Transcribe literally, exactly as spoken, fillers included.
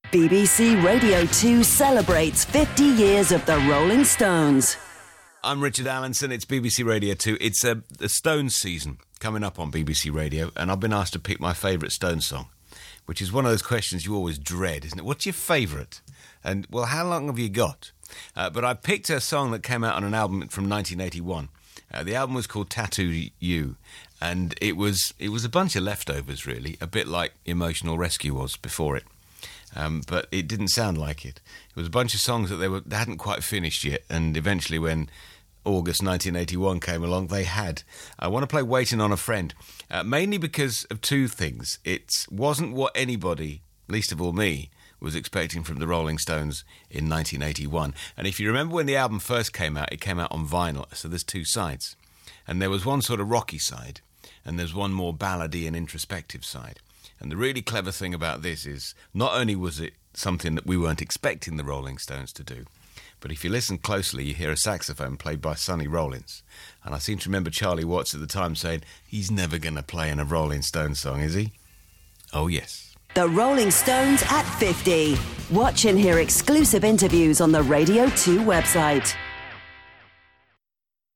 B B C Radio two celebrates fifty years of the Rolling Stones. I'm Richard Allenson, it's B B C Radio two. It's a, a Stones season coming up on B B C Radio, and I've been asked to pick my favourite Stones song, which is one of those questions you always dread, isn't it? What's your favourite? And, well, how long have you got? Uh, but I picked a song that came out on an album from nineteen eighty-one. Uh, the album was called Tattoo You, and it was it was a bunch of leftovers, really, a bit like Emotional Rescue was before it. Um, but it didn't sound like it. It was a bunch of songs that they, were, they hadn't quite finished yet, and eventually when August nineteen eighty-one came along, they had. I want to play Waiting on a Friend, uh, mainly because of two things. It wasn't what anybody, least of all me, was expecting from the Rolling Stones in nineteen eighty-one. And if you remember when the album first came out, it came out on vinyl, so there's two sides. And there was one sort of rocky side, and there's one more ballady and introspective side. And the really clever thing about this is, not only was it something that we weren't expecting the Rolling Stones to do, but if you listen closely, you hear a saxophone played by Sonny Rollins. And I seem to remember Charlie Watts at the time saying, he's never going to play in a Rolling Stones song, is he? Oh, yes. The Rolling Stones at fifty. Watch and hear exclusive interviews on the Radio two website.